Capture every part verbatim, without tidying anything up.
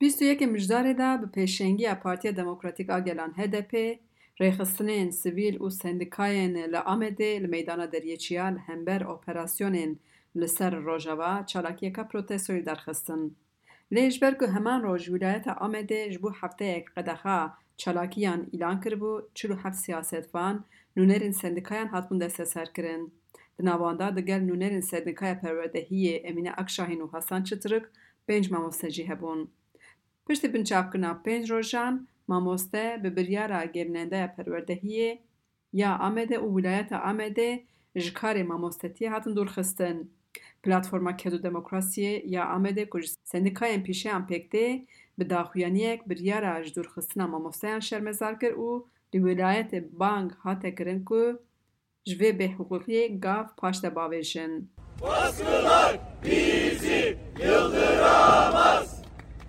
بیست و یەکێ مژدارê de bi pêşengiya Partiya Demokratîk a Gelan H D P, rêxistinên sivîl û sendîkayên li Amedê li meydana Deriyêçiya li hember operasyonên li ser Rojava çalakiyeka protestoyê derxistin. Lê ji ber ku heman roj Wîlayeta Amedê ji bo hefteyek qedexa çalakiyan îlan kiribû, çil û heft siyasetvan nûnerên sendîkayan hatibûn desteserkirin. Di navan de digel nûnerên Sendîkaya Perwerdehiyê Emîne Akşahîn û Hasan Çıtırık pênc mamoste jî hebûn. Piştî binçavkirina pênc rojan, mamoste bi biryara Gêrnendeya Perwerdehiyê ya Amedê û Wîlayeta Amedê ji karê mamostetiyê hatin dûrxistin. Platforma Kedû Demokrasiyê ya Amedê ku ji sendîkayên pîşeyan pêk tê, bi daxuyaniyek biryara ji dûrxistina mamosteyan şermezar kir û li Wîlayetê bang hate kirin ku ji vê bêhûqîyê gav paş de bavêjin. Baskılar bizi yıldıramaz.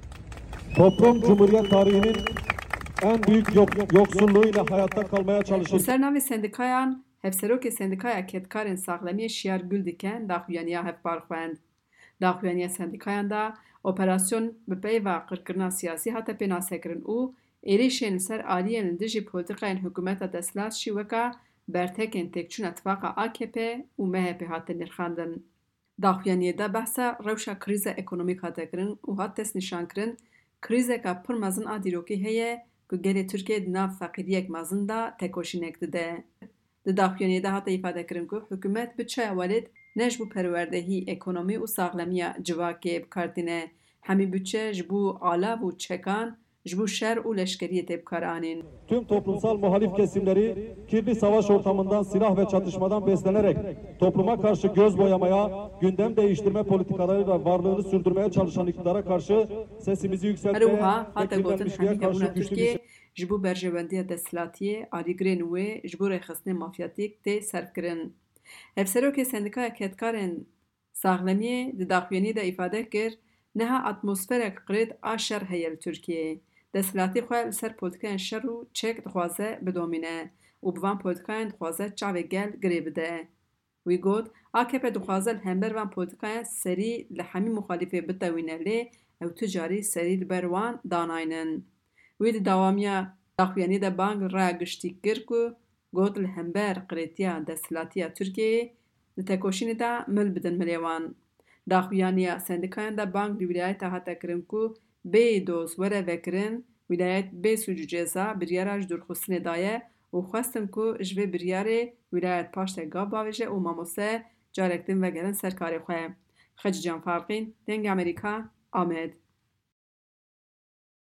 Toplum Cumhuriyet tarihinin en büyük yok, yoksulluğuyla hayatta kalmaya çalışır. Li ser navê sendîkayan, hevserokê Sendîkaya Ketkarên Saxlemiyê Şiyar Gül dikin daxuyaniya hevpar xwend. Daxuyaniya sendîkayan da operasyon bi peyva qirkirina siyasî hate pênasekirin û êrişên li ser aliyên li dijî polîtikayên hikûmeta desthilat jî weka bertekên têkçûna Tifaka A K P û M H P hatin nirxandin. Daxuyaniyê de behsa rewşa krîza ekonomîk hate kirin û hat dest nîşankirin krîzeka pir mezin a dîrokî heye ku gelê Tirkiye di nav feqîriyek mezin de tekoşînek dide. Di daxuyaniyê de hate îfadekirin ku hikûmet bi çaya welêt ne ji bo perwerdehî, ekonomî û saxlemiya civakê bikartîne, hemî bütçe ji bo alav û çekan ji bo şer û leşkeriyê tê bikaranîn. Tüm toplumsal muhalif kesimleri kirli savaş ortamından, silah ve çatışmadan beslenerek topluma karşı göz boyamaya, gündem değiştirme politikalarıyla varlığını sürdürmeye çalışan iktidara karşı sesimizi yükseltmeye Herûha ve hate gotin kirlenmişliğe hemî karşı hebûna güçlü bir Tirkiye ji bo berjewendiya desthilatiyê alîgirên wê ji bo rêxistinê mafyatîk tê serkirin. Hevserokê Sendîkaya Ketkarên Saxlemiyê di daxuyaniyê de îfade kir, niha atmosferek qirêt a şer heye li Tirkiyeyê. Desthilatî xwe li ser polîtikayên şer û çek dixwaze bidomîne û bi van polîtikayên dixwaze çavê gel girê bide. Wî got, A K P dixwaze li hember van polîtikayan serî li hemî muxalîfê bitewîne lê ew ti carî serî li ber wan danayînin. Wî di dawamiya daxuyaniyê de bang li raya giştî kir ku got li hember qirêtiya desthilatiya Tirkiyeyê di tekoşînê de mil bidin milê wan. Daxuyaniya sendîkayan de bang li wîlayeta hate kirin ku bê doz were vekirin, wîlayet bê sûc û ceza biryara ji dûrxistinê daye û xwestin ku ji vê biryarê wîlayet paş de gav bavêje û mamoste carek din vegerin ser karê xwe. Xeci Can Farqîn, Dengê Amerîka, Amed.